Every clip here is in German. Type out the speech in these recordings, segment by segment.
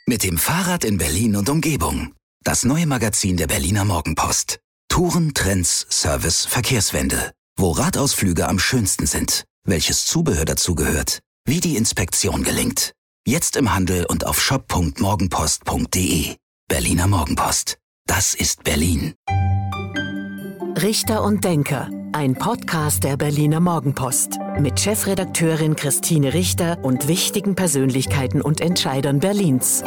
Mit dem Fahrrad in Berlin und Umgebung. Das neue Magazin der Berliner Morgenpost. Touren, Trends, Service, Verkehrswende. Wo Radausflüge am schönsten sind. Welches Zubehör dazu gehört. Wie die Inspektion gelingt. Jetzt im Handel und auf shop.morgenpost.de. Berliner Morgenpost. Das ist Berlin. Richter und Denker. Ein Podcast der Berliner Morgenpost. Mit Chefredakteurin Christine Richter und wichtigen Persönlichkeiten und Entscheidern Berlins.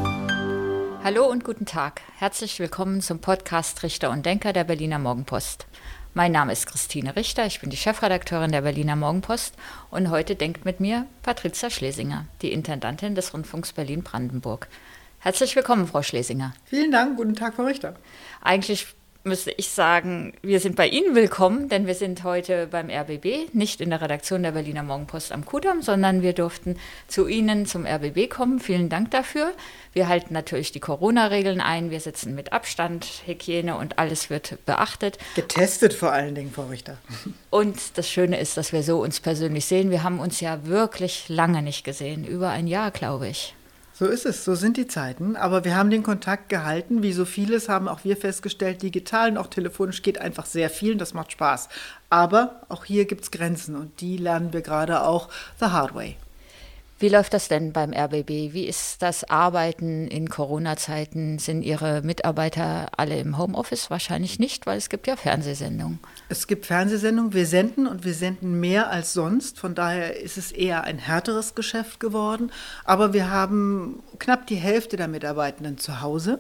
Hallo und guten Tag. Herzlich willkommen zum Podcast Richter und Denker der Berliner Morgenpost. Mein Name ist Christine Richter, ich bin die Chefredakteurin der Berliner Morgenpost und heute denkt mit mir Patricia Schlesinger, die Intendantin des Rundfunks Berlin-Brandenburg. Herzlich willkommen, Frau Schlesinger. Vielen Dank, guten Tag, Frau Richter. Eigentlich müsste ich sagen, wir sind bei Ihnen willkommen, denn wir sind heute beim RBB, nicht in der Redaktion der Berliner Morgenpost am Kudamm, sondern wir durften zu Ihnen zum RBB kommen. Vielen Dank dafür. Wir halten natürlich die Corona-Regeln ein, wir sitzen mit Abstand, Hygiene und alles wird beachtet. Getestet vor allen Dingen, Frau Richter. Und das Schöne ist, dass wir so uns persönlich sehen. Wir haben uns ja wirklich lange nicht gesehen, über ein Jahr, glaube ich. So ist es, so sind die Zeiten. Aber wir haben den Kontakt gehalten. Wie so vieles haben auch wir festgestellt, digital und auch telefonisch geht einfach sehr viel und das macht Spaß. Aber auch hier gibt es Grenzen und die lernen wir gerade auch the hard way. Wie läuft das denn beim RBB? Wie ist das Arbeiten in Corona-Zeiten? Sind Ihre Mitarbeiter alle im Homeoffice? Wahrscheinlich nicht, weil es gibt ja Fernsehsendungen. Es gibt Fernsehsendungen, wir senden und wir senden mehr als sonst. Von daher ist es eher ein härteres Geschäft geworden. Aber wir haben knapp die Hälfte der Mitarbeitenden zu Hause.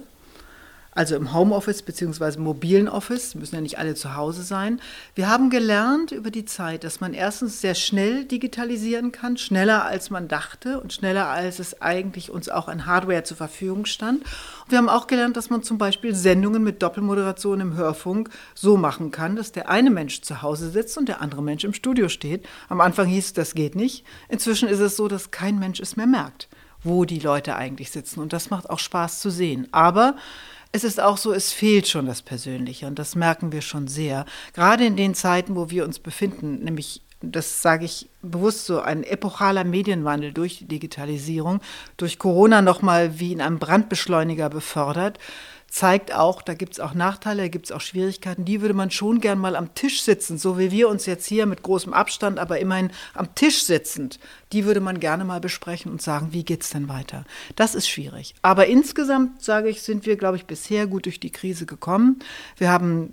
Also im Homeoffice bzw. mobilen Office, müssen ja nicht alle zu Hause sein. Wir haben gelernt über die Zeit, dass man erstens sehr schnell digitalisieren kann, schneller als man dachte und schneller als es eigentlich uns auch an Hardware zur Verfügung stand. Und wir haben auch gelernt, dass man zum Beispiel Sendungen mit Doppelmoderation im Hörfunk so machen kann, dass der eine Mensch zu Hause sitzt und der andere Mensch im Studio steht. Am Anfang hieß es, das geht nicht. Inzwischen ist es so, dass kein Mensch es mehr merkt, wo die Leute eigentlich sitzen. Und das macht auch Spaß zu sehen. Aber es ist auch so, es fehlt schon das Persönliche und das merken wir schon sehr. Gerade in den Zeiten, wo wir uns befinden, nämlich, das sage ich bewusst so, ein epochaler Medienwandel durch die Digitalisierung, durch Corona nochmal wie in einem Brandbeschleuniger befördert, zeigt auch, da gibt es auch Nachteile, da gibt es auch Schwierigkeiten, die würde man schon gern mal am Tisch sitzen, so wie wir uns jetzt hier mit großem Abstand, aber immerhin am Tisch sitzend, die würde man gerne mal besprechen und sagen, wie geht's denn weiter? Das ist schwierig. Aber insgesamt, sage ich, sind wir, glaube ich, bisher gut durch die Krise gekommen. Wir haben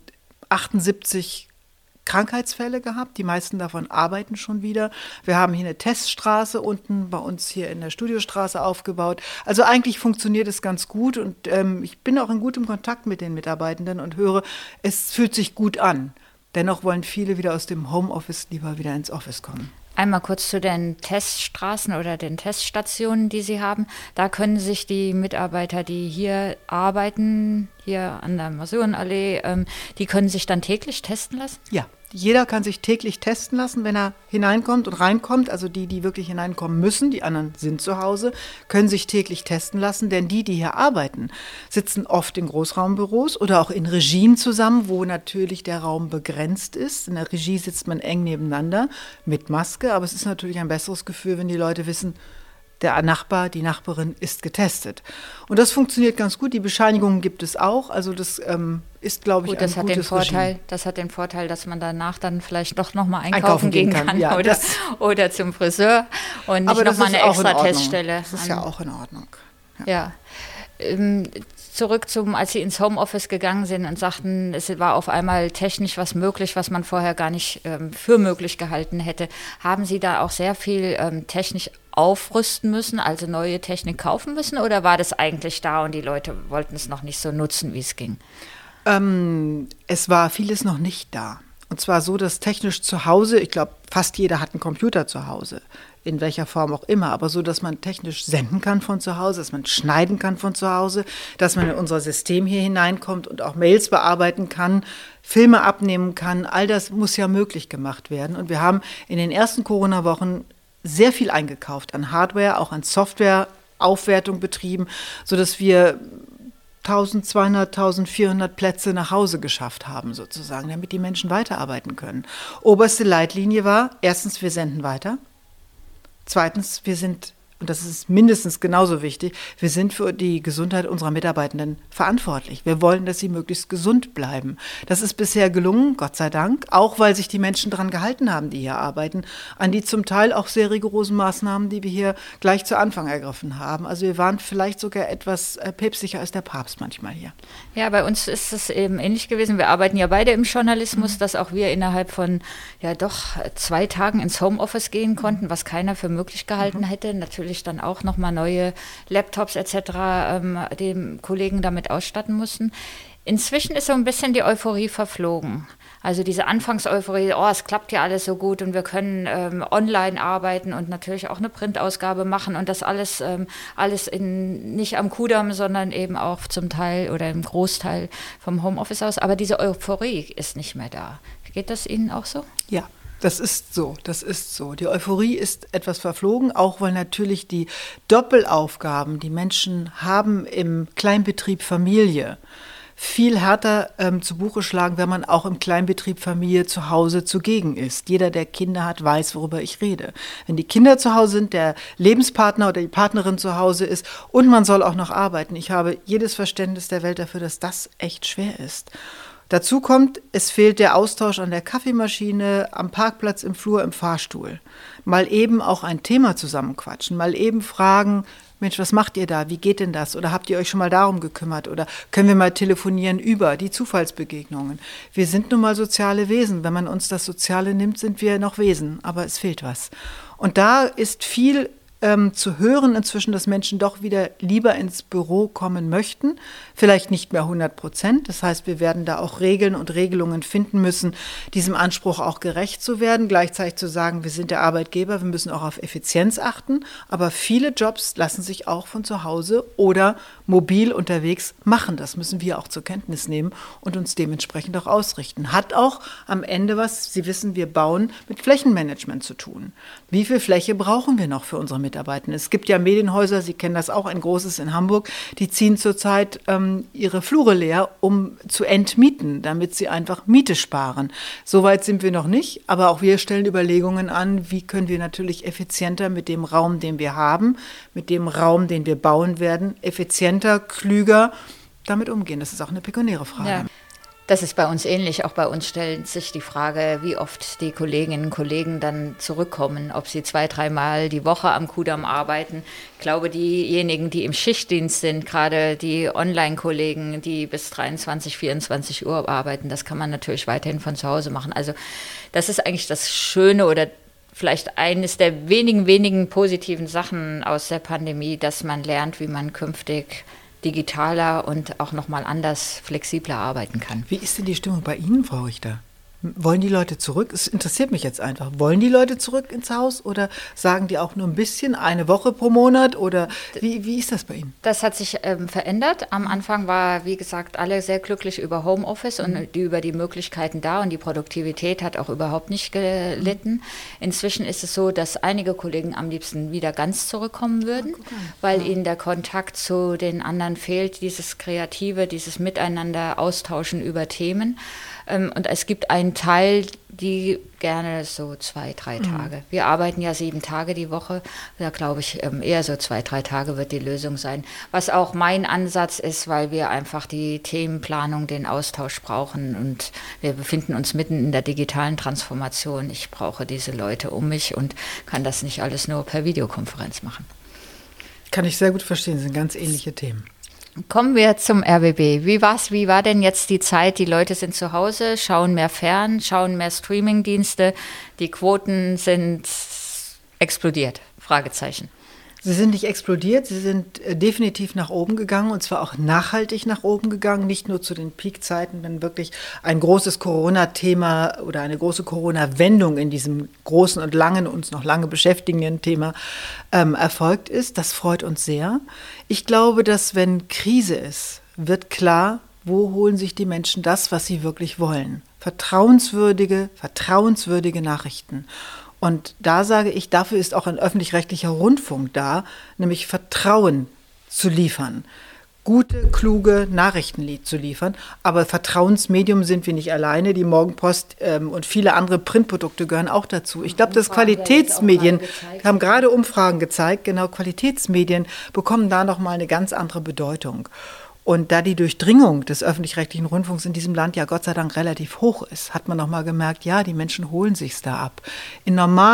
78 Krankheitsfälle gehabt, die meisten davon arbeiten schon wieder. Wir haben hier eine Teststraße unten bei uns hier in der Studiostraße aufgebaut. Also eigentlich funktioniert es ganz gut und ich bin auch in gutem Kontakt mit den Mitarbeitenden und höre, es fühlt sich gut an. Dennoch wollen viele wieder aus dem Homeoffice lieber wieder ins Office kommen. Einmal kurz zu den Teststraßen oder den Teststationen, die Sie haben. Da können sich die Mitarbeiter, die hier arbeiten, hier an der Masurenallee, die können sich dann täglich testen lassen? Ja. Jeder kann sich täglich testen lassen, wenn er hineinkommt und reinkommt. Also die wirklich hineinkommen müssen, die anderen sind zu Hause, können sich täglich testen lassen. Denn die hier arbeiten, sitzen oft in Großraumbüros oder auch in Regien zusammen, wo natürlich der Raum begrenzt ist. In der Regie sitzt man eng nebeneinander mit Maske. Aber es ist natürlich ein besseres Gefühl, wenn die Leute wissen, der Nachbar, die Nachbarin ist getestet. Und das funktioniert ganz gut. Die Bescheinigungen gibt es auch. Also das ist, glaube ich, gut, ein gutes Regime. Das hat den Vorteil, dass man danach dann vielleicht doch noch mal einkaufen gehen kann ja, oder zum Friseur und nicht noch mal eine extra Teststelle. Das ist ja auch in Ordnung. Ja. Zurück als Sie ins Homeoffice gegangen sind und sagten, es war auf einmal technisch was möglich, was man vorher gar nicht für möglich gehalten hätte. Haben Sie da auch sehr viel technisch aufrüsten müssen, also neue Technik kaufen müssen, oder war das eigentlich da und die Leute wollten es noch nicht so nutzen, wie es ging? Es war vieles noch nicht da. Und zwar so, dass technisch zu Hause, ich glaube, fast jeder hat einen Computer zu Hause, in welcher Form auch immer, aber so, dass man technisch senden kann von zu Hause, dass man schneiden kann von zu Hause, dass man in unser System hier hineinkommt und auch Mails bearbeiten kann, Filme abnehmen kann, all das muss ja möglich gemacht werden. Und wir haben in den ersten Corona-Wochen sehr viel eingekauft an Hardware, auch an Software-Aufwertung betrieben, sodass wir 1200, 1400 Plätze nach Hause geschafft haben, sozusagen, damit die Menschen weiterarbeiten können. Oberste Leitlinie war, erstens, wir senden weiter. Zweitens, wir sind und das ist mindestens genauso wichtig, wir sind für die Gesundheit unserer Mitarbeitenden verantwortlich. Wir wollen, dass sie möglichst gesund bleiben. Das ist bisher gelungen, Gott sei Dank, auch weil sich die Menschen daran gehalten haben, die hier arbeiten, an die zum Teil auch sehr rigorosen Maßnahmen, die wir hier gleich zu Anfang ergriffen haben. Also wir waren vielleicht sogar etwas päpstlicher als der Papst manchmal hier. Ja, bei uns ist es eben ähnlich gewesen. Wir arbeiten ja beide im Journalismus, dass auch wir innerhalb von 2 Tagen ins Homeoffice gehen konnten, was keiner für möglich gehalten hätte. Natürlich dann auch nochmal neue Laptops etc. Den Kollegen damit ausstatten mussten. Inzwischen ist so ein bisschen die Euphorie verflogen. Also diese Anfangseuphorie, es klappt ja alles so gut und wir können online arbeiten und natürlich auch eine Printausgabe machen und das alles nicht am Kudamm, sondern eben auch zum Teil oder im Großteil vom Homeoffice aus. Aber diese Euphorie ist nicht mehr da. Geht das Ihnen auch so? Ja. Das ist so. Die Euphorie ist etwas verflogen, auch weil natürlich die Doppelaufgaben, die Menschen haben im Kleinbetrieb Familie, viel härter zu Buche schlagen, wenn man auch im Kleinbetrieb Familie zu Hause zugegen ist. Jeder, der Kinder hat, weiß, worüber ich rede. Wenn die Kinder zu Hause sind, der Lebenspartner oder die Partnerin zu Hause ist und man soll auch noch arbeiten. Ich habe jedes Verständnis der Welt dafür, dass das echt schwer ist. Dazu kommt, es fehlt der Austausch an der Kaffeemaschine, am Parkplatz, im Flur, im Fahrstuhl. Mal eben auch ein Thema zusammenquatschen, mal eben fragen, Mensch, was macht ihr da? Wie geht denn das? Oder habt ihr euch schon mal darum gekümmert? Oder können wir mal telefonieren über die Zufallsbegegnungen? Wir sind nun mal soziale Wesen. Wenn man uns das Soziale nimmt, sind wir noch Wesen, aber es fehlt was. Und da ist viel zu hören inzwischen, dass Menschen doch wieder lieber ins Büro kommen möchten. Vielleicht nicht mehr 100%. Das heißt, wir werden da auch Regeln und Regelungen finden müssen, diesem Anspruch auch gerecht zu werden. Gleichzeitig zu sagen, wir sind der Arbeitgeber, wir müssen auch auf Effizienz achten. Aber viele Jobs lassen sich auch von zu Hause oder mobil unterwegs machen. Das müssen wir auch zur Kenntnis nehmen und uns dementsprechend auch ausrichten. Hat auch am Ende was, Sie wissen, wir bauen, mit Flächenmanagement zu tun. Wie viel Fläche brauchen wir noch für unsere Mitarbeiter? Es gibt ja Medienhäuser, Sie kennen das auch, ein großes in Hamburg, die ziehen zurzeit ihre Flure leer, um zu entmieten, damit sie einfach Miete sparen. Soweit sind wir noch nicht, aber auch wir stellen Überlegungen an, wie können wir natürlich effizienter mit dem Raum, den wir haben, mit dem Raum, den wir bauen werden, effizienter, klüger damit umgehen. Das ist auch eine pekuniäre Frage. Ja. Das ist bei uns ähnlich. Auch bei uns stellt sich die Frage, wie oft die Kolleginnen und Kollegen dann zurückkommen, ob sie 2-3 Mal die Woche am Kudamm arbeiten. Ich glaube, diejenigen, die im Schichtdienst sind, gerade die Online-Kollegen, die bis 23, 24 Uhr arbeiten, das kann man natürlich weiterhin von zu Hause machen. Also das ist eigentlich das Schöne oder vielleicht eines der wenigen positiven Sachen aus der Pandemie, dass man lernt, wie man künftig digitaler und auch nochmal anders, flexibler arbeiten kann. Wie ist denn die Stimmung bei Ihnen, Frau Richter? Wollen die Leute zurück? Es interessiert mich jetzt einfach. Wollen die Leute zurück ins Haus oder sagen die auch nur ein bisschen, eine Woche pro Monat? Oder wie ist das bei Ihnen? Das hat sich verändert. Am Anfang war, wie gesagt, alle sehr glücklich über Homeoffice und über die Möglichkeiten da und die Produktivität hat auch überhaupt nicht gelitten. Inzwischen ist es so, dass einige Kollegen am liebsten wieder ganz zurückkommen würden, weil ihnen der Kontakt zu den anderen fehlt, dieses Kreative, dieses Miteinander austauschen über Themen. Und es gibt einen Teil, die gerne so 2-3 Tage. Wir arbeiten ja 7 Tage die Woche. Da glaube ich, eher so 2-3 Tage wird die Lösung sein. Was auch mein Ansatz ist, weil wir einfach die Themenplanung, den Austausch brauchen. Und wir befinden uns mitten in der digitalen Transformation. Ich brauche diese Leute um mich und kann das nicht alles nur per Videokonferenz machen. Kann ich sehr gut verstehen. Das sind ganz ähnliche Themen. Kommen wir zum RBB. Wie war denn jetzt die Zeit? Die Leute sind zu Hause, schauen mehr fern, schauen mehr Streamingdienste. Die Quoten sind explodiert? Fragezeichen. Sie sind nicht explodiert, sie sind definitiv nach oben gegangen und zwar auch nachhaltig nach oben gegangen, nicht nur zu den Peakzeiten, wenn wirklich ein großes Corona-Thema oder eine große Corona-Wendung in diesem großen und uns noch lange beschäftigenden Thema erfolgt ist. Das freut uns sehr. Ich glaube, dass wenn Krise ist, wird klar, wo holen sich die Menschen das, was sie wirklich wollen. Vertrauenswürdige Nachrichten. Und da sage ich, dafür ist auch ein öffentlich-rechtlicher Rundfunk da, nämlich Vertrauen zu liefern. gute, kluge Nachrichten zu liefern. Aber Vertrauensmedium sind wir nicht alleine. Die Morgenpost und viele andere Printprodukte gehören auch dazu. Ich glaube, dass Qualitätsmedien, haben gerade Umfragen gezeigt, genau, Qualitätsmedien bekommen da nochmal eine ganz andere Bedeutung. Und da die Durchdringung des öffentlich-rechtlichen Rundfunks in diesem Land ja Gott sei Dank relativ hoch ist, hat man nochmal gemerkt, ja, die Menschen holen sich's da ab. In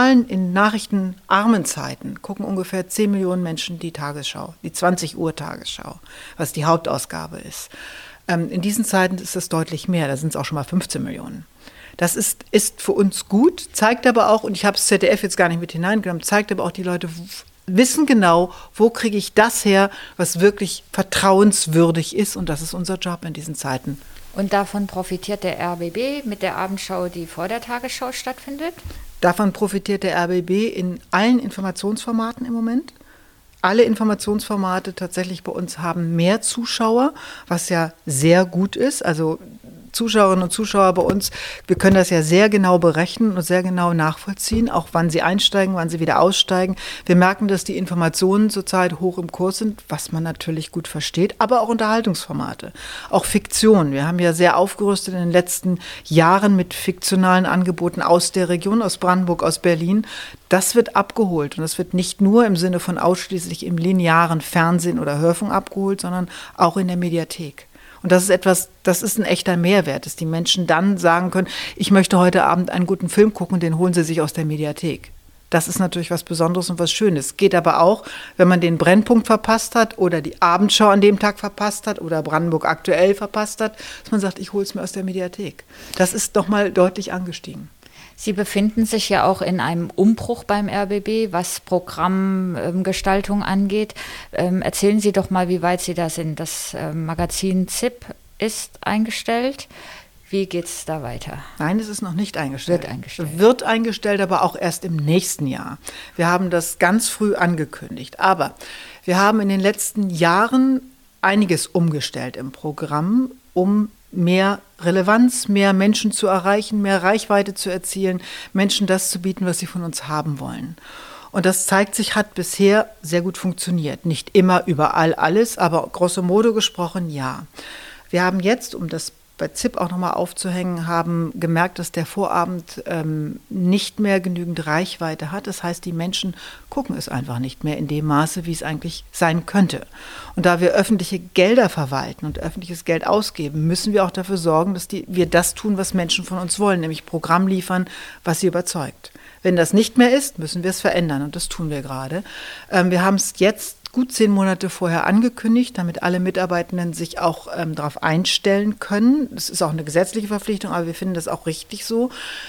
nachrichtenarmen Zeiten gucken ungefähr 10 Millionen Menschen die Tagesschau, die 20 Uhr Tagesschau, was die Hauptausgabe ist. In diesen Zeiten ist es deutlich mehr, da sind es auch schon mal 15 Millionen. Das ist für uns gut, zeigt aber auch, und ich habe das ZDF jetzt gar nicht mit hineingenommen, zeigt aber auch, die Leute wissen genau, wo kriege ich das her, was wirklich vertrauenswürdig ist. Und das ist unser Job in diesen Zeiten. Und davon profitiert der RBB mit der Abendschau, die vor der Tagesschau stattfindet? Davon profitiert der RBB in allen Informationsformaten im Moment. Alle Informationsformate tatsächlich bei uns haben mehr Zuschauer, was ja sehr gut ist. Also Zuschauerinnen und Zuschauer bei uns, wir können das ja sehr genau berechnen und sehr genau nachvollziehen, auch wann sie einsteigen, wann sie wieder aussteigen. Wir merken, dass die Informationen zurzeit hoch im Kurs sind, was man natürlich gut versteht, aber auch Unterhaltungsformate, auch Fiktion. Wir haben ja sehr aufgerüstet in den letzten Jahren mit fiktionalen Angeboten aus der Region, aus Brandenburg, aus Berlin. Das wird abgeholt und das wird nicht nur im Sinne von ausschließlich im linearen Fernsehen oder Hörfunk abgeholt, sondern auch in der Mediathek. Und das ist etwas, das ist ein echter Mehrwert, dass die Menschen dann sagen können, ich möchte heute Abend einen guten Film gucken, den holen sie sich aus der Mediathek. Das ist natürlich was Besonderes und was Schönes. Geht aber auch, wenn man den Brennpunkt verpasst hat oder die Abendschau an dem Tag verpasst hat oder Brandenburg aktuell verpasst hat, dass man sagt, ich hole es mir aus der Mediathek. Das ist doch mal deutlich angestiegen. Sie befinden sich ja auch in einem Umbruch beim RBB, was Programmgestaltung angeht. Erzählen Sie doch mal, wie weit Sie da sind. Das Magazin ZIP ist eingestellt. Wie geht es da weiter? Nein, es ist noch nicht eingestellt. Wird eingestellt. Wird eingestellt, aber auch erst im nächsten Jahr. Wir haben das ganz früh angekündigt. Aber wir haben in den letzten Jahren einiges umgestellt im Programm, um mehr Relevanz, mehr Menschen zu erreichen, mehr Reichweite zu erzielen, Menschen das zu bieten, was sie von uns haben wollen. Und das zeigt sich, hat bisher sehr gut funktioniert. Nicht immer überall alles, aber grosso modo gesprochen, ja. Wir haben jetzt, um das bei ZIP auch nochmal aufzuhängen, haben gemerkt, dass der Vorabend nicht mehr genügend Reichweite hat. Das heißt, die Menschen gucken es einfach nicht mehr in dem Maße, wie es eigentlich sein könnte. Und da wir öffentliche Gelder verwalten und öffentliches Geld ausgeben, müssen wir auch dafür sorgen, dass wir das tun, was Menschen von uns wollen, nämlich Programm liefern, was sie überzeugt. Wenn das nicht mehr ist, müssen wir es verändern und das tun wir gerade. Wir haben es jetzt gut 10 Monate vorher angekündigt, damit alle Mitarbeitenden sich auch darauf einstellen können. Das ist auch eine gesetzliche Verpflichtung, aber wir finden das auch richtig so.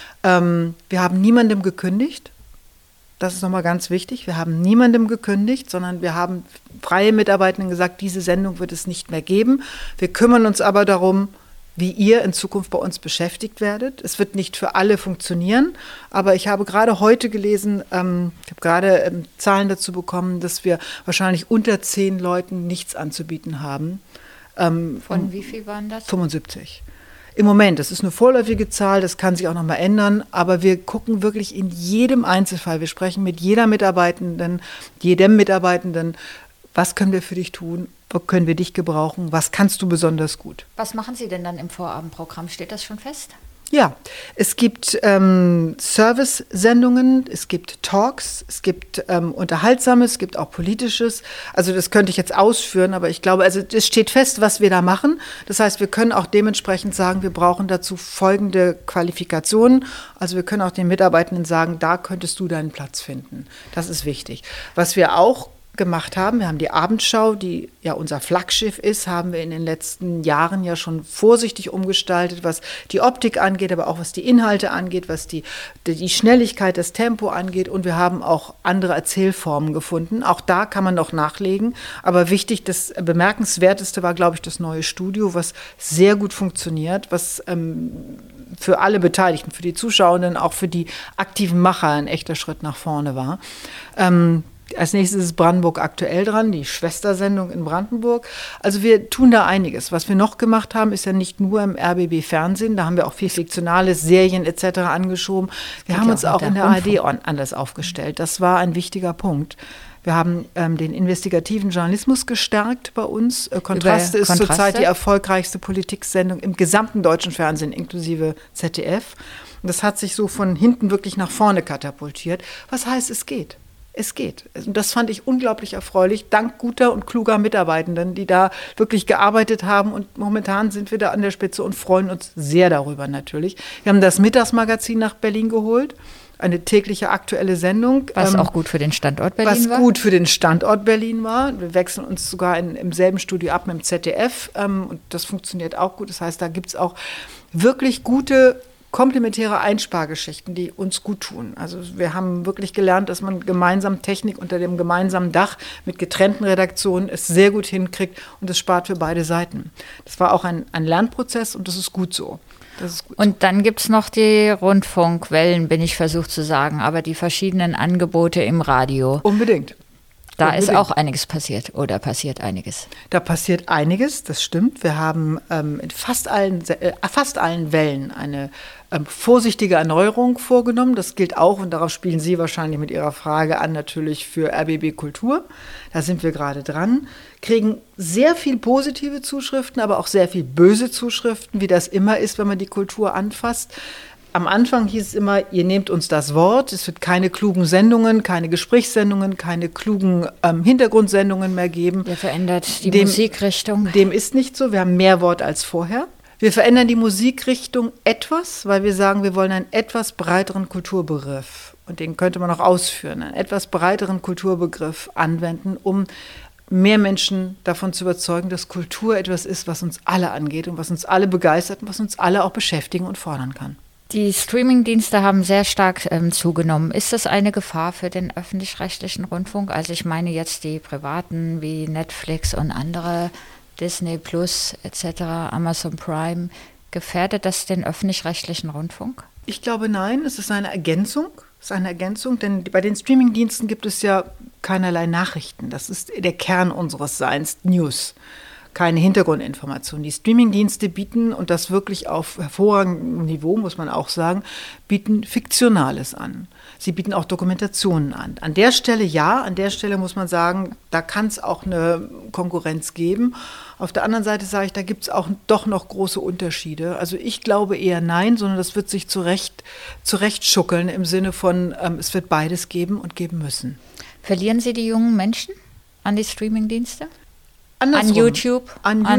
Wir haben niemandem gekündigt. Das ist nochmal ganz wichtig. Wir haben niemandem gekündigt, sondern wir haben freie Mitarbeitenden gesagt, diese Sendung wird es nicht mehr geben. Wir kümmern uns aber darum, wie ihr in Zukunft bei uns beschäftigt werdet. Es wird nicht für alle funktionieren, aber ich habe gerade heute gelesen, ich habe gerade Zahlen dazu bekommen, dass wir wahrscheinlich unter 10 Leuten nichts anzubieten haben. Von wie viel waren das? 75. Im Moment, das ist eine vorläufige Zahl, das kann sich auch noch mal ändern, aber wir gucken wirklich in jedem Einzelfall, wir sprechen mit jedem Mitarbeitenden, was können wir für dich tun, wo können wir dich gebrauchen, was kannst du besonders gut. Was machen Sie denn dann im Vorabendprogramm? Steht das schon fest? Ja, es gibt Service-Sendungen, es gibt Talks, es gibt Unterhaltsames, es gibt auch Politisches. Also das könnte ich jetzt ausführen, aber ich glaube, also es steht fest, was wir da machen. Das heißt, wir können auch dementsprechend sagen, wir brauchen dazu folgende Qualifikationen. Also wir können auch den Mitarbeitenden sagen, da könntest du deinen Platz finden. Das ist wichtig. Was wir auch gemacht haben. Wir haben die Abendschau, die ja unser Flaggschiff ist, haben wir in den letzten Jahren ja schon vorsichtig umgestaltet, was die Optik angeht, aber auch was die Inhalte angeht, was die Schnelligkeit, das Tempo angeht. Und wir haben auch andere Erzählformen gefunden. Auch da kann man noch nachlegen. Aber wichtig, das Bemerkenswerteste war, glaube ich, das neue Studio, was sehr gut funktioniert, was für alle Beteiligten, für die Zuschauenden, auch für die aktiven Macher ein echter Schritt nach vorne war. Als nächstes ist Brandenburg aktuell dran, die Schwestersendung in Brandenburg. Also wir tun da einiges. Was wir noch gemacht haben, ist ja nicht nur im RBB-Fernsehen, da haben wir auch viel Fiktionales, Serien etc. angeschoben. Wir haben uns auch in der ARD anders aufgestellt. Das war ein wichtiger Punkt. Wir haben den investigativen Journalismus gestärkt bei uns. Kontraste ist zurzeit die erfolgreichste Politiksendung im gesamten deutschen Fernsehen, inklusive ZDF. Und das hat sich so von hinten wirklich nach vorne katapultiert. Was heißt, es geht? Es geht. Und das fand ich unglaublich erfreulich, dank guter und kluger Mitarbeitenden, die da wirklich gearbeitet haben. Und momentan sind wir da an der Spitze und freuen uns sehr darüber natürlich. Wir haben das Mittagsmagazin nach Berlin geholt. Eine tägliche aktuelle Sendung. Was auch gut für den Standort Berlin war. Was gut für den Standort Berlin war. Wir wechseln uns sogar im selben Studio ab mit dem ZDF. Und das funktioniert auch gut. Das heißt, da gibt es auch wirklich gute komplementäre Einspargeschichten, die uns gut tun. Also wir haben wirklich gelernt, dass man gemeinsam Technik unter dem gemeinsamen Dach mit getrennten Redaktionen es sehr gut hinkriegt und es spart für beide Seiten. Das war auch ein Lernprozess und das ist gut so. Und dann gibt es noch die Rundfunkwellen, bin ich versucht zu sagen, aber die verschiedenen Angebote im Radio. Unbedingt. Da ist auch einiges passiert oder passiert einiges? Da passiert einiges, das stimmt. Wir haben in fast allen Wellen eine vorsichtige Erneuerung vorgenommen. Das gilt auch, und darauf spielen Sie wahrscheinlich mit Ihrer Frage an, natürlich für RBB Kultur. Da sind wir gerade dran. Kriegen sehr viel positive Zuschriften, aber auch sehr viel böse Zuschriften, wie das immer ist, wenn man die Kultur anfasst. Am Anfang hieß es immer, ihr nehmt uns das Wort, es wird keine klugen Sendungen, keine Gesprächssendungen, keine klugen Hintergrundsendungen mehr geben. Ihr verändert die Musikrichtung. Dem ist nicht so, wir haben mehr Wort als vorher. Wir verändern die Musikrichtung etwas, weil wir sagen, wir wollen einen etwas breiteren Kulturbegriff, und den könnte man auch ausführen, einen etwas breiteren Kulturbegriff anwenden, um mehr Menschen davon zu überzeugen, dass Kultur etwas ist, was uns alle angeht und was uns alle begeistert und was uns alle auch beschäftigen und fordern kann. Die Streamingdienste haben sehr stark zugenommen. Ist das eine Gefahr für den öffentlich-rechtlichen Rundfunk? Also ich meine jetzt die privaten wie Netflix und andere, Disney Plus etc., Amazon Prime. Gefährdet das den öffentlich-rechtlichen Rundfunk? Ich glaube, nein, es ist eine Ergänzung. Es ist eine Ergänzung, denn bei den Streamingdiensten gibt es ja keinerlei Nachrichten. Das ist der Kern unseres Seins, News. Keine Hintergrundinformationen. Die Streamingdienste bieten, und das wirklich auf hervorragendem Niveau, muss man auch sagen, bieten Fiktionales an. Sie bieten auch Dokumentationen an. An der Stelle ja, an der Stelle muss man sagen, da kann es auch eine Konkurrenz geben. Auf der anderen Seite sage ich, da gibt es auch doch noch große Unterschiede. Also ich glaube eher nein, sondern das wird sich zurechtschuckeln im Sinne von, es wird beides geben und geben müssen. Verlieren Sie die jungen Menschen an die Streamingdienste? Andersrum. An YouTube?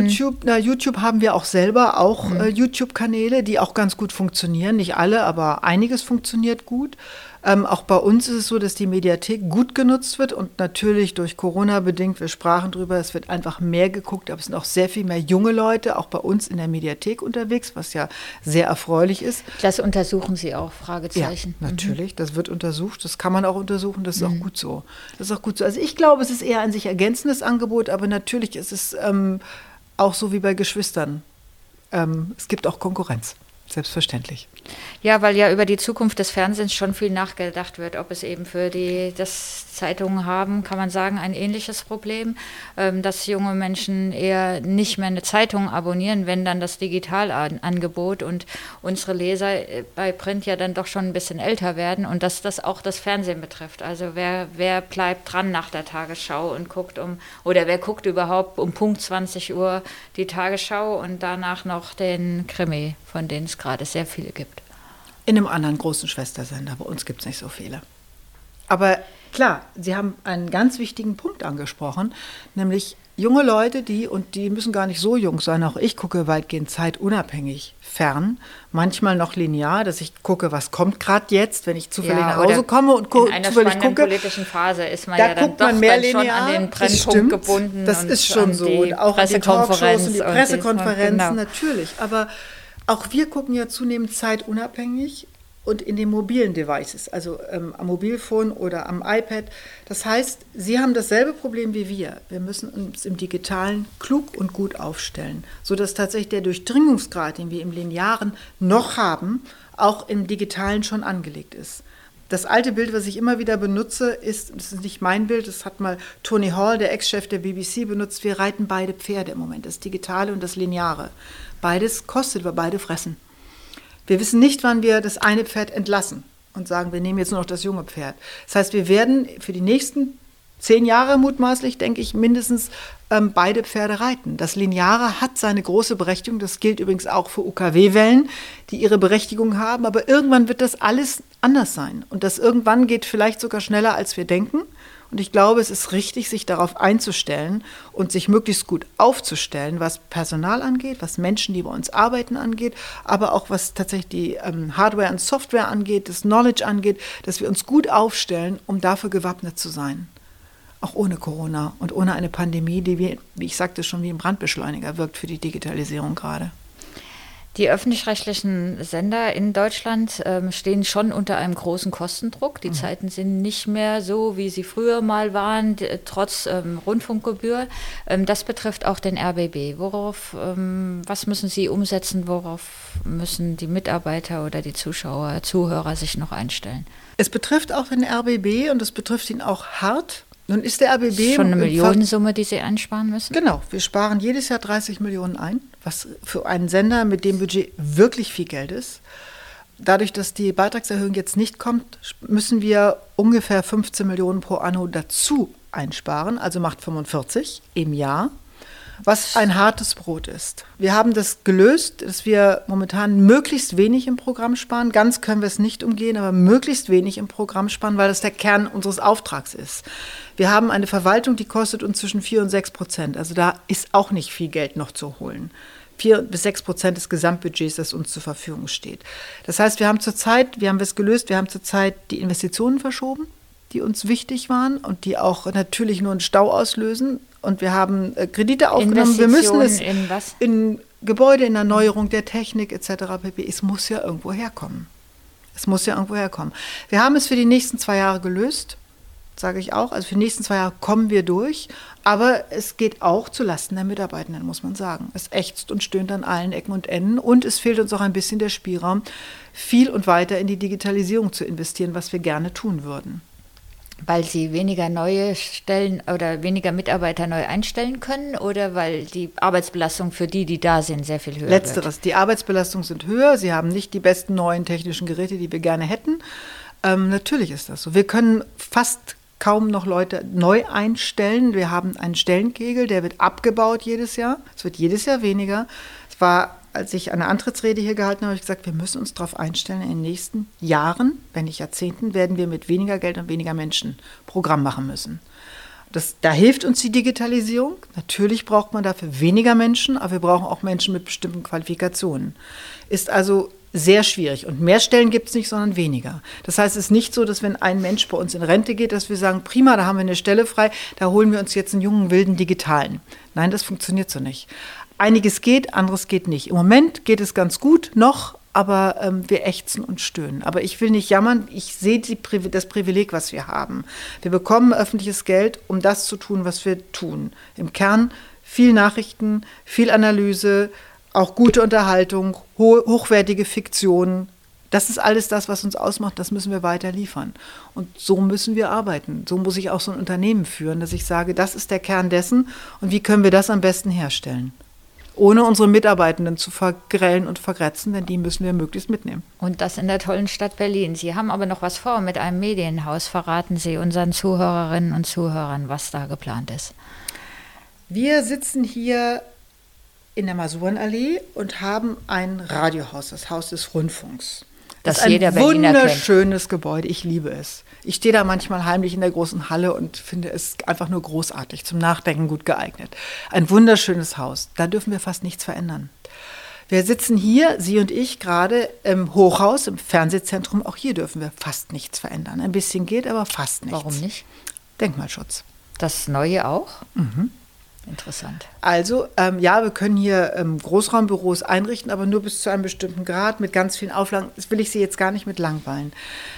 YouTube haben wir auch selber YouTube-Kanäle, die auch ganz gut funktionieren. Nicht alle, aber einiges funktioniert gut. Auch bei uns ist es so, dass die Mediathek gut genutzt wird und natürlich durch Corona bedingt, wir sprachen drüber, es wird einfach mehr geguckt, aber es sind auch sehr viel mehr junge Leute, auch bei uns in der Mediathek unterwegs, was ja sehr erfreulich ist. Das untersuchen Sie auch, Fragezeichen. Ja, natürlich, das wird untersucht, das kann man auch untersuchen, das ist auch gut so. Das ist auch gut so. Also ich glaube, es ist eher ein sich ergänzendes Angebot, aber natürlich ist es auch so wie bei Geschwistern. Es gibt auch Konkurrenz. Selbstverständlich. Ja, weil ja über die Zukunft des Fernsehens schon viel nachgedacht wird, ob es eben für das Zeitungen haben, kann man sagen, ein ähnliches Problem, dass junge Menschen eher nicht mehr eine Zeitung abonnieren, wenn dann das Digitalangebot und unsere Leser bei Print ja dann doch schon ein bisschen älter werden und dass das auch das Fernsehen betrifft. Also wer bleibt dran nach der Tagesschau und guckt wer guckt überhaupt um Punkt 20 Uhr die Tagesschau und danach noch den Krimi, von denen es gerade sehr viele gibt. In einem anderen großen Schwestersender. Bei uns gibt es nicht so viele. Aber klar, Sie haben einen ganz wichtigen Punkt angesprochen, nämlich junge Leute, die müssen gar nicht so jung sein, auch ich gucke weitgehend zeitunabhängig fern, manchmal noch linear, dass ich gucke, was kommt gerade jetzt, wenn ich zufällig nach Hause komme und in einer spannenden politischen Phase ist man ja dann doch mehr dann schon an den Brennpunkt gebunden. Das ist schon so. Und auch an die Talkshows und die Pressekonferenzen, genau. Natürlich. Aber auch wir gucken ja zunehmend zeitunabhängig und in den mobilen Devices, also am Mobilphone oder am iPad. Das heißt, Sie haben dasselbe Problem wie wir. Wir müssen uns im Digitalen klug und gut aufstellen, sodass tatsächlich der Durchdringungsgrad, den wir im Linearen noch haben, auch im Digitalen schon angelegt ist. Das alte Bild, was ich immer wieder benutze, das ist nicht mein Bild, das hat mal Tony Hall, der Ex-Chef der BBC, benutzt. Wir reiten beide Pferde im Moment, das Digitale und das Lineare. Beides kostet, weil beide fressen. Wir wissen nicht, wann wir das eine Pferd entlassen und sagen, wir nehmen jetzt nur noch das junge Pferd. Das heißt, wir werden für die nächsten 10 Jahre mutmaßlich, denke ich, mindestens beide Pferde reiten. Das Lineare hat seine große Berechtigung. Das gilt übrigens auch für UKW-Wellen, die ihre Berechtigung haben. Aber irgendwann wird das alles anders sein. Und das irgendwann geht vielleicht sogar schneller, als wir denken. Und ich glaube, es ist richtig, sich darauf einzustellen und sich möglichst gut aufzustellen, was Personal angeht, was Menschen, die bei uns arbeiten, angeht, aber auch was tatsächlich die Hardware und Software angeht, das Knowledge angeht, dass wir uns gut aufstellen, um dafür gewappnet zu sein. Auch ohne Corona und ohne eine Pandemie, die, wie ich sagte, schon wie ein Brandbeschleuniger wirkt für die Digitalisierung gerade. Die öffentlich-rechtlichen Sender in Deutschland stehen schon unter einem großen Kostendruck. Die Zeiten sind nicht mehr so, wie sie früher mal waren, trotz Rundfunkgebühr. Das betrifft auch den RBB. Was müssen Sie umsetzen? Worauf müssen die Mitarbeiter oder die Zuschauer, Zuhörer sich noch einstellen? Es betrifft auch den RBB und es betrifft ihn auch hart. Nun ist der RBB schon eine Millionensumme, die Sie einsparen müssen? Genau, wir sparen jedes Jahr 30 Millionen ein, was für einen Sender mit dem Budget wirklich viel Geld ist. Dadurch, dass die Beitragserhöhung jetzt nicht kommt, müssen wir ungefähr 15 Millionen pro Anno dazu einsparen, also macht 45 im Jahr, was ein hartes Brot ist. Wir haben das gelöst, dass wir momentan möglichst wenig im Programm sparen. Ganz können wir es nicht umgehen, aber möglichst wenig im Programm sparen, weil das der Kern unseres Auftrags ist. Wir haben eine Verwaltung, die kostet uns zwischen 4% und 6%. Also da ist auch nicht viel Geld noch zu holen. 4-6% des Gesamtbudgets, das uns zur Verfügung steht. Das heißt, wir haben es gelöst, wir haben zurzeit die Investitionen verschoben, die uns wichtig waren und die auch natürlich nur einen Stau auslösen. Und wir haben Kredite aufgenommen. Wir müssen es in was? In Gebäude, in Erneuerung der Technik etc. pp. Es muss ja irgendwo herkommen. Wir haben es für die nächsten 2 Jahre gelöst, sage ich auch. Also für die nächsten 2 Jahre kommen wir durch. Aber es geht auch zulasten der Mitarbeitenden, muss man sagen. Es ächzt und stöhnt an allen Ecken und Enden. Und es fehlt uns auch ein bisschen der Spielraum, viel und weiter in die Digitalisierung zu investieren, was wir gerne tun würden. Weil Sie weniger neue Stellen oder weniger Mitarbeiter neu einstellen können oder weil die Arbeitsbelastung für die da sind, sehr viel höher Letzteres. wird? Die Arbeitsbelastungen sind höher. Sie haben nicht die besten neuen technischen Geräte, die wir gerne hätten. Natürlich ist das so. Wir können fast kaum noch Leute neu einstellen. Wir haben einen Stellenkegel, der wird abgebaut jedes Jahr. Es wird jedes Jahr weniger. Es war, als ich eine Antrittsrede hier gehalten habe, habe ich gesagt, wir müssen uns darauf einstellen, in den nächsten Jahren, wenn nicht Jahrzehnten, werden wir mit weniger Geld und weniger Menschen Programm machen müssen. Da hilft uns die Digitalisierung. Natürlich braucht man dafür weniger Menschen, aber wir brauchen auch Menschen mit bestimmten Qualifikationen. Ist also sehr schwierig. Und mehr Stellen gibt es nicht, sondern weniger. Das heißt, es ist nicht so, dass wenn ein Mensch bei uns in Rente geht, dass wir sagen, prima, da haben wir eine Stelle frei, da holen wir uns jetzt einen jungen, wilden Digitalen. Nein, das funktioniert so nicht. Einiges geht, anderes geht nicht. Im Moment geht es ganz gut noch, aber wir ächzen und stöhnen. Aber ich will nicht jammern, ich sehe das Privileg, was wir haben. Wir bekommen öffentliches Geld, um das zu tun, was wir tun. Im Kern viel Nachrichten, viel Analyse, auch gute Unterhaltung, hochwertige Fiktion. Das ist alles das, was uns ausmacht, das müssen wir weiter liefern. Und so müssen wir arbeiten. So muss ich auch so ein Unternehmen führen, dass ich sage, das ist der Kern dessen und wie können wir das am besten herstellen? Ohne unsere Mitarbeitenden zu vergrellen und vergrätzen, denn die müssen wir möglichst mitnehmen. Und das in der tollen Stadt Berlin. Sie haben aber noch was vor mit einem Medienhaus. Verraten Sie unseren Zuhörerinnen und Zuhörern, was da geplant ist. Wir sitzen hier in der Masurenallee und haben ein Radiohaus, das Haus des Rundfunks. Das ist jeder ein Berliner wunderschönes kennt. Gebäude, ich liebe es. Ich stehe da manchmal heimlich in der großen Halle und finde es einfach nur großartig, zum Nachdenken gut geeignet. Ein wunderschönes Haus, da dürfen wir fast nichts verändern. Wir sitzen hier, Sie und ich, gerade im Hochhaus, im Fernsehzentrum. Auch hier dürfen wir fast nichts verändern. Ein bisschen geht, aber fast nichts. Warum nicht? Denkmalschutz. Das Neue auch? Mhm. Interessant. Also, ja, wir können hier Großraumbüros einrichten, aber nur bis zu einem bestimmten Grad mit ganz vielen Auflagen. Das will ich Sie jetzt gar nicht mit langweilen.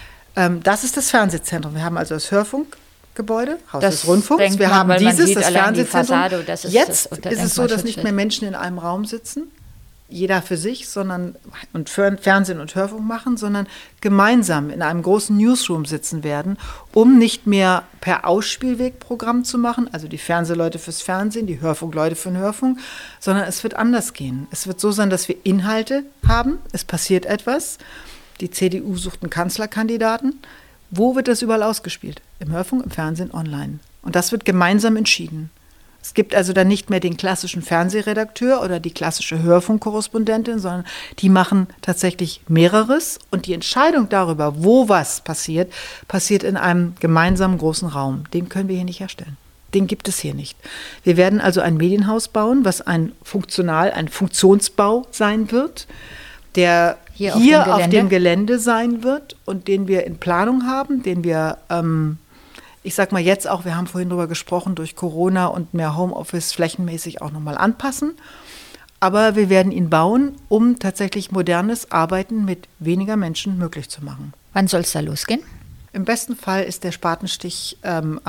Das ist das Fernsehzentrum. Wir haben also das Hörfunkgebäude, Haus des Rundfunks. Wir haben dieses, das Fernsehzentrum. Jetzt ist es so, dass nicht mehr Menschen in einem Raum sitzen, jeder für sich, und Fernsehen und Hörfunk machen, sondern gemeinsam in einem großen Newsroom sitzen werden, um nicht mehr per Ausspielweg Programm zu machen, also die Fernsehleute fürs Fernsehen, die Hörfunkleute für den Hörfunk, sondern es wird anders gehen. Es wird so sein, dass wir Inhalte haben, es passiert etwas, die CDU sucht einen Kanzlerkandidaten. Wo wird das überall ausgespielt? Im Hörfunk, im Fernsehen, online. Und das wird gemeinsam entschieden. Es gibt also dann nicht mehr den klassischen Fernsehredakteur oder die klassische Hörfunkkorrespondentin, sondern die machen tatsächlich mehreres. Und die Entscheidung darüber, wo was passiert, passiert in einem gemeinsamen großen Raum. Den können wir hier nicht herstellen. Den gibt es hier nicht. Wir werden also ein Medienhaus bauen, was ein Funktionsbau sein wird, der hier auf dem Gelände sein wird und den wir in Planung haben, den wir ich sag mal jetzt auch, wir haben vorhin darüber gesprochen, durch Corona und mehr Homeoffice flächenmäßig auch nochmal anpassen. Aber wir werden ihn bauen, um tatsächlich modernes Arbeiten mit weniger Menschen möglich zu machen. Wann soll es da losgehen? Im besten Fall ist der Spatenstich am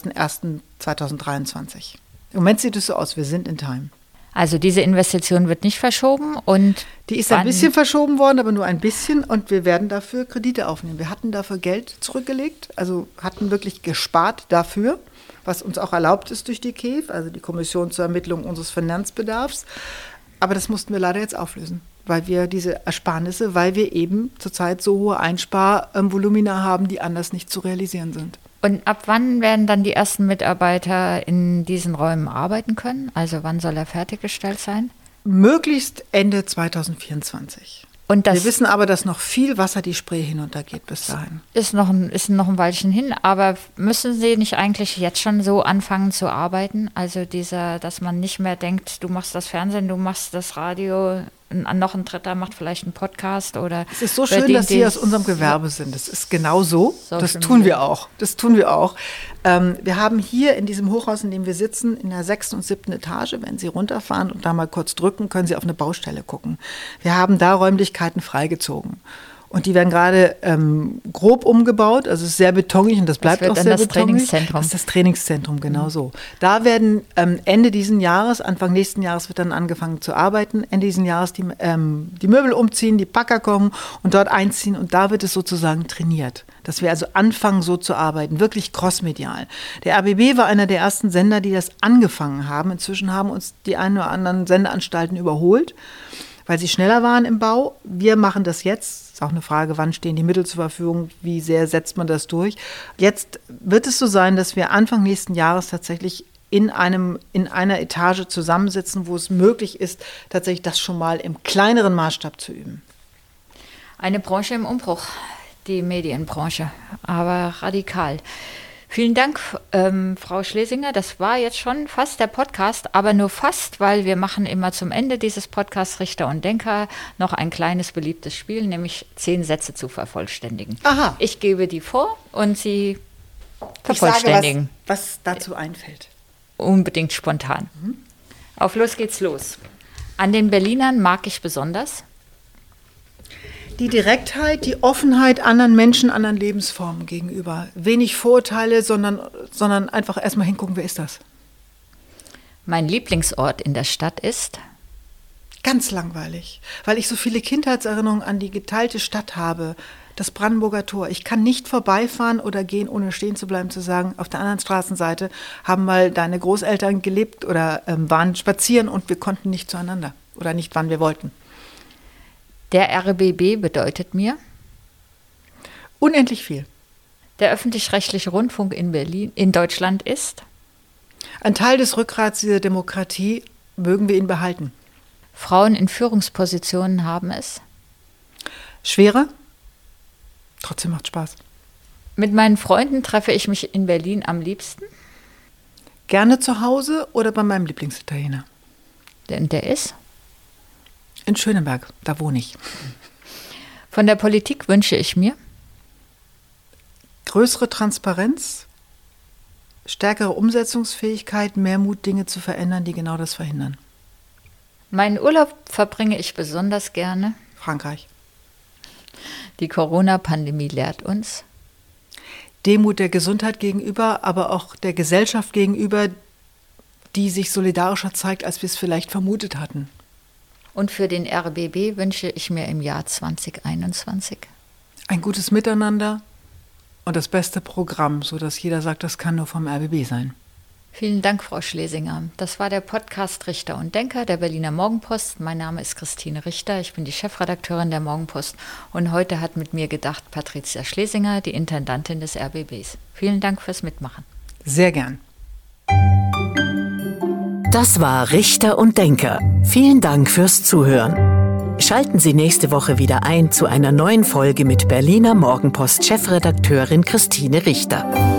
01.01.2023. Im Moment sieht es so aus, wir sind in time. Also diese Investition wird nicht verschoben und die ist ein bisschen verschoben worden, aber nur ein bisschen und wir werden dafür Kredite aufnehmen. Wir hatten dafür Geld zurückgelegt, also hatten wirklich gespart dafür, was uns auch erlaubt ist durch die KEF, also die Kommission zur Ermittlung unseres Finanzbedarfs. Aber das mussten wir leider jetzt auflösen, weil wir diese Ersparnisse, weil wir eben zurzeit so hohe Einsparvolumina haben, die anders nicht zu realisieren sind. Und ab wann werden dann die ersten Mitarbeiter in diesen Räumen arbeiten können? Also wann soll er fertiggestellt sein? Möglichst Ende 2024. Und wir wissen aber, dass noch viel Wasser die Spree hinuntergeht bis dahin. Ist noch ein Weilchen hin, aber müssen Sie nicht eigentlich jetzt schon so anfangen zu arbeiten? Also dass man nicht mehr denkt, du machst das Fernsehen, du machst das Radio, noch ein Dritter macht vielleicht einen Podcast oder. Es ist so schön, dass Sie aus unserem Gewerbe sind. Das ist genau so. Das tun wir auch. Wir haben hier in diesem Hochhaus, in dem wir sitzen, in der 6. und 7. Etage, wenn Sie runterfahren und da mal kurz drücken, können Sie auf eine Baustelle gucken. Wir haben da Räumlichkeiten freigezogen. Und die werden gerade grob umgebaut, also es ist sehr betonig und das bleibt auch sehr betonig. Das ist das Trainingszentrum, genau so. Da werden Ende diesen Jahres, Anfang nächsten Jahres wird dann angefangen zu arbeiten, Ende diesen Jahres die Möbel umziehen, die Packer kommen und dort einziehen und da wird es sozusagen trainiert. Dass wir also anfangen so zu arbeiten, wirklich crossmedial. Der RBB war einer der ersten Sender, die das angefangen haben. Inzwischen haben uns die einen oder anderen Sendeanstalten überholt, weil sie schneller waren im Bau. Wir machen das jetzt. Ist auch eine Frage, wann stehen die Mittel zur Verfügung, wie sehr setzt man das durch. Jetzt wird es so sein, dass wir Anfang nächsten Jahres tatsächlich in einer Etage zusammensitzen, wo es möglich ist, tatsächlich das schon mal im kleineren Maßstab zu üben. Eine Branche im Umbruch, die Medienbranche, aber radikal. Vielen Dank, Frau Schlesinger. Das war jetzt schon fast der Podcast, aber nur fast, weil wir machen immer zum Ende dieses Podcasts Richter und Denker noch ein kleines beliebtes Spiel, nämlich 10 Sätze zu vervollständigen. Aha. Ich gebe die vor und Sie vervollständigen. Ich sage, was dazu einfällt. Unbedingt spontan. Auf los geht's los. An den Berlinern mag ich besonders die Direktheit, die Offenheit anderen Menschen, anderen Lebensformen gegenüber. Wenig Vorurteile, sondern einfach erstmal hingucken, wer ist das? Mein Lieblingsort in der Stadt ist? Ganz langweilig, weil ich so viele Kindheitserinnerungen an die geteilte Stadt habe. Das Brandenburger Tor. Ich kann nicht vorbeifahren oder gehen, ohne stehen zu bleiben, zu sagen, auf der anderen Straßenseite haben mal deine Großeltern gelebt oder waren spazieren und wir konnten nicht zueinander oder nicht, wann wir wollten. Der RBB bedeutet mir? Unendlich viel. Der öffentlich-rechtliche Rundfunk in Deutschland ist? Ein Teil des Rückgrats dieser Demokratie, mögen wir ihn behalten. Frauen in Führungspositionen haben es? Schwerer, trotzdem macht Spaß. Mit meinen Freunden treffe ich mich in Berlin am liebsten? Gerne zu Hause oder bei meinem Lieblingsitaliener. Denn der ist? In Schöneberg, da wohne ich. Von der Politik wünsche ich mir? Größere Transparenz, stärkere Umsetzungsfähigkeit, mehr Mut, Dinge zu verändern, die genau das verhindern. Meinen Urlaub verbringe ich besonders gerne? Frankreich. Die Corona-Pandemie lehrt uns? Demut der Gesundheit gegenüber, aber auch der Gesellschaft gegenüber, die sich solidarischer zeigt, als wir es vielleicht vermutet hatten. Und für den RBB wünsche ich mir im Jahr 2021? Ein gutes Miteinander und das beste Programm, sodass jeder sagt, das kann nur vom RBB sein. Vielen Dank, Frau Schlesinger. Das war der Podcast Richter und Denker der Berliner Morgenpost. Mein Name ist Christine Richter, ich bin die Chefredakteurin der Morgenpost und heute hat mit mir gedacht Patricia Schlesinger, die Intendantin des RBBs. Vielen Dank fürs Mitmachen. Sehr gern. Das war Richter und Denker. Vielen Dank fürs Zuhören. Schalten Sie nächste Woche wieder ein zu einer neuen Folge mit Berliner Morgenpost-Chefredakteurin Christine Richter.